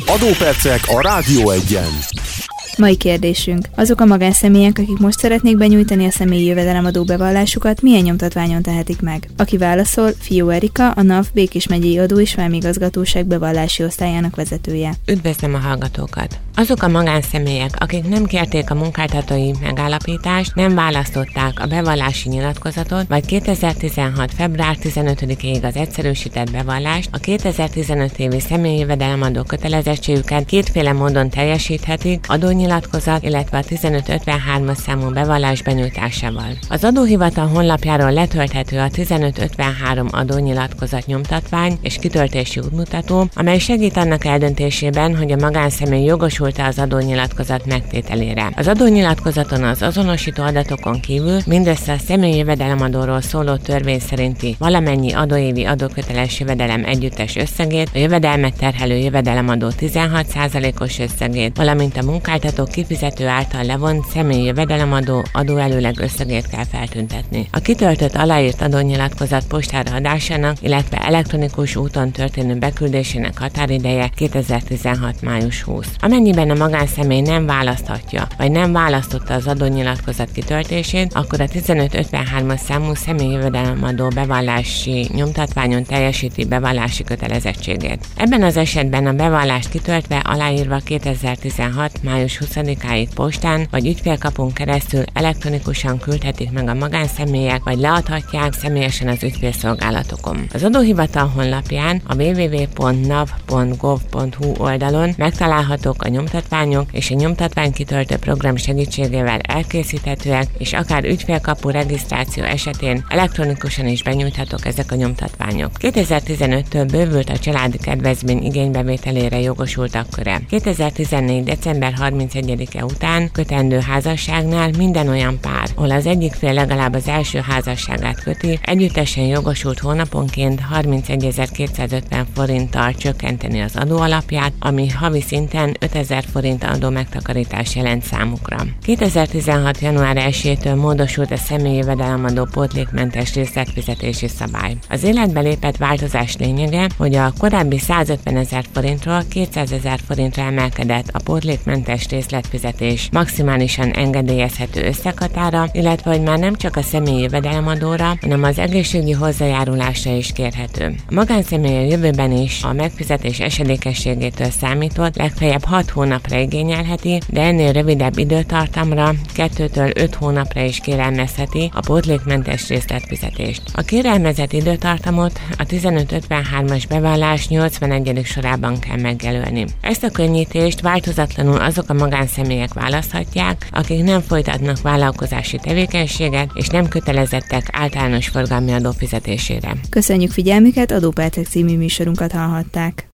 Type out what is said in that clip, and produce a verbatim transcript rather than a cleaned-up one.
Adópercek a Rádió Egyen. Mai kérdésünk. Azok a magánszemélyek, akik most szeretnék benyújtani a személyi jövedelemadó bevallásukat, milyen nyomtatványon tehetik meg? Aki válaszol, Fió Erika, a NAV Békés megyei Adó és Vámigazgatóság bevallási osztályának vezetője. Üdvözlöm a hallgatókat! Azok a magánszemélyek, akik nem kérték a munkáltatói megállapítást, nem választották a bevallási nyilatkozatot, vagy kétezer-tizenhat. február tizenötödikéig az egyszerűsített bevallást, a kétezer-tizenöt évi személyi jövedelemadó kötelezettségüket kétféle módon teljesíthetik, adónyilatkozat, illetve a tizenöt ötvenhármas számú bevallás benyújtásával. Az adóhivatal honlapjáról letölthető a tizenöt ötvenhárom adónyilatkozat nyomtatvány és kitöltési útmutató, amely segít annak eldöntésében, hogy a magánszemély jogosult-e az adónyilatkozat megtételére. Az adónyilatkozaton az azonosító adatokon kívül mindössze a személyi jövedelemadóról szóló törvény szerinti valamennyi adóévi adóköteles jövedelem együttes összegét, a jövedelmet terhelő jövedelemadó tizenhat százalékos összegét, valamint a munkáltató kifizető által levont személyi jövedelemadó adóelőleg összegét kell feltüntetni. A kitöltött aláírt adónyilatkozat postára adásának, illetve elektronikus úton történő beküldésének határideje kétezer-tizenhat. május huszadika. Amennyiben a magánszemély nem választhatja, vagy nem választotta az adónyilatkozat kitöltését, akkor a tizenöt ötvenhármas számú személyi jövedelemadó bevallási nyomtatványon teljesíti bevallási kötelezettségét. Ebben az esetben a bevallást kitöltve, aláírva kétezer-tizenhat. május huszadikáig postán vagy ügyfélkapun keresztül elektronikusan küldhetik meg a magánszemélyek, vagy leadhatják személyesen az ügyfélszolgálatokon. Az adóhivatal honlapján a double-u double-u double-u pont nav pont gov pont hu oldalon megtalálhatók a nyomtatványok, és a nyomtatvány kitöltő program segítségével elkészíthetőek, és akár ügyfélkapu regisztráció esetén elektronikusan is benyújthatók ezek a nyomtatványok. kétezer-tizenöttől bővült a családi kedvezmény igénybevételére jogosultak köre. kétezer-tizennégy. december harmincegyedike után kötendő házasságnál minden olyan pár, ahol az egyik fél legalább az első házasságát köti, együttesen jogosult hónaponként harmincegyezer-kétszázötven forinttal csökkenteni az adóalapját, ami havi szinten ötezer forint adó megtakarítás jelent számukra. kétezer-tizenhat. január elsejétől módosult a személyi jövedelemadó pótlékmentes részletfizetési szabály. Az életbe lépett változás lényege, hogy a korábbi százötvenezer forintról kétszázezer forintra emelkedett a pótlékmentes részletfizetés maximálisan engedélyezhető összeghatára, illetve hogy már nem csak a személyi jövedelemadóra, hanem az egészségügyi hozzájárulásra is kérhető. A magánszemély a jövőben is a megfizetés esedékességétől számított legfeljebb hat hónapra igényelheti, de ennél rövidebb időtartamra, kettőtől öt hónapra is kérelmezheti a pótlékmentes részletfizetést. A kérelmezett időtartamot a tizenöt ötvenhármas bevallás nyolcvanegyedik sorában kell megjelölni. Ezt a könnyítést változatlanul azok a magánszemélyek választhatják, akik nem folytatnak vállalkozási tevékenységet és nem kötelezettek általános forgalmi adó fizetésére. Köszönjük figyelmüket, Adópercek című műsorunkat hallhatták.